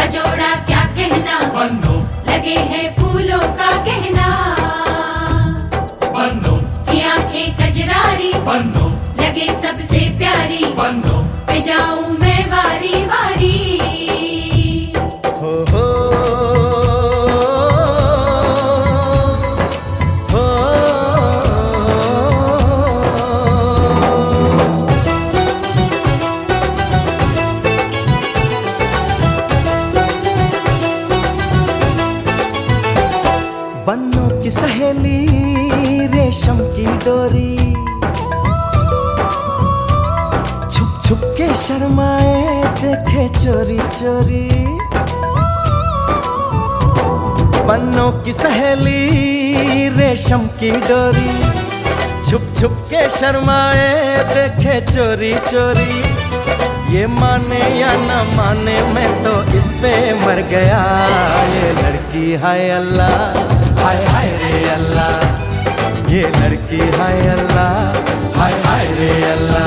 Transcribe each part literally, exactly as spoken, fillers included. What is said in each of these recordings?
का जोड़ा क्या कहना, बन्नो लगे हैं फूलों का गहना। बन्नो की आंखें कजरारी, बन्नो लगे सबसे प्यारी। बन्नो पे जाऊं मैं वारी वारी। हो हो हो बन्नों की सहेली रेशम की डोरी, छुप छुप के शर्माए देखे चोरी चोरी। बन्नों की सहेली रेशम की डोरी, छुप छुप के शर्माए देखे चोरी चोरी। ये माने या न माने मैं तो इस पे मर गया। ये लड़की हाय अल्लाह, हाय हाय रे अल्लाह। ये लड़की हाय अल्लाह, हाय हाय रे अल्लाह।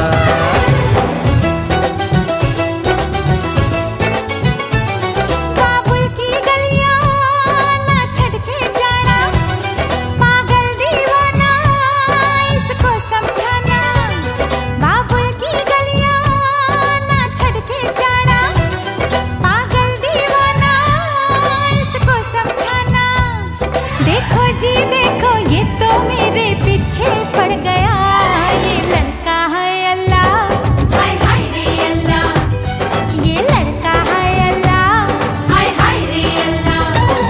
काबुल की गलियां ना छड़ के जाना, पागल दीवाना इसको समझाना। काबुल की गलियां ना छड़ के जाना, पागल दीवाना इसको समझाना। देखो जी देखो ये तो मेरे पीछे पड़ गया। ये लड़का है अल्लाह, हाय हाय रे अल्लाह, ये लड़का है अल्लाह। हाय हाय रे अल्लाह।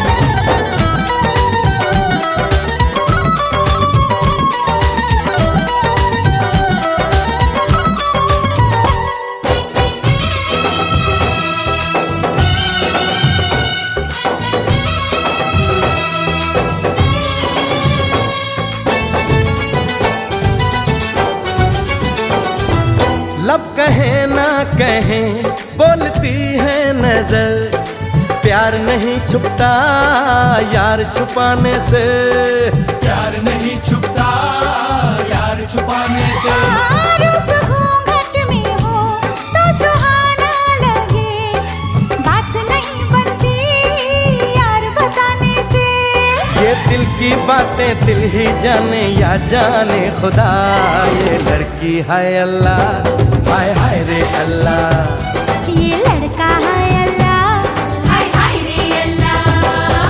लब कहे ना कहे बोलती है नजर, प्यार नहीं छुपता यार छुपाने से। प्यार नहीं छुपता यार छुपाने से। रूप घूंघट में हो तो सुहाना लगे, बात नहीं बनती यार बताने से। ये दिल की बातें दिल ही जाने या जाने खुदा। ये लड़की हाय अल्लाह, हाय हाय रे अल्लाह। ये लड़का है अल्लाह, हाय हाय रे अल्लाह।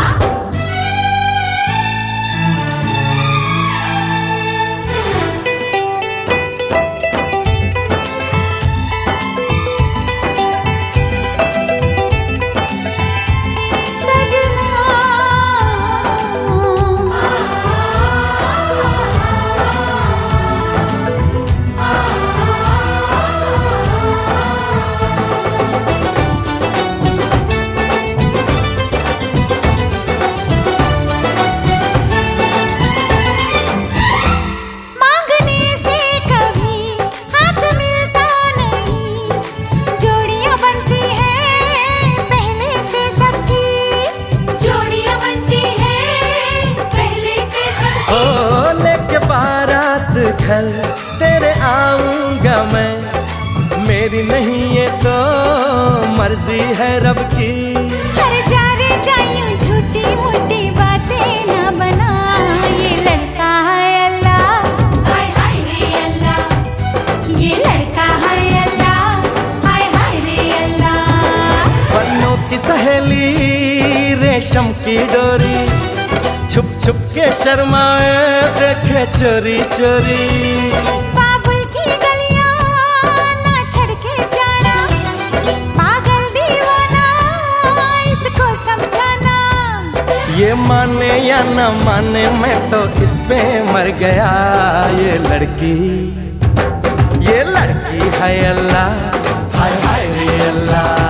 मांगने से कभी हाथ मिलता नहीं, जोड़ियां बनती हैं पहले से सबकी। जोड़ियां बनती हैं पहले से ओ सबकी। लेके बारात घर तेरे आऊंगा मैं, मेरी नहीं ये तो मर्जी है रब की। हर जा रे जायूं झूठी मूठी बातें ना बना। ये लड़का है अल्लाह, हाय हाय रे अल्लाह, ये लड़का है अल्लाह। हाय हाय रे अल्लाह। बन्नों की सहेली रेशम की डोरी, छुप छुप के शर्माए देखे चोरी चोरी। काबुल की गलियां ना छड़ के जाना, पागल दीवाना इसको समझाना। ये माने या न माने मैं तो इस पे मर गया। ये लड़की ये लड़की है अल्लाह, हाय हाय रे अल्लाह।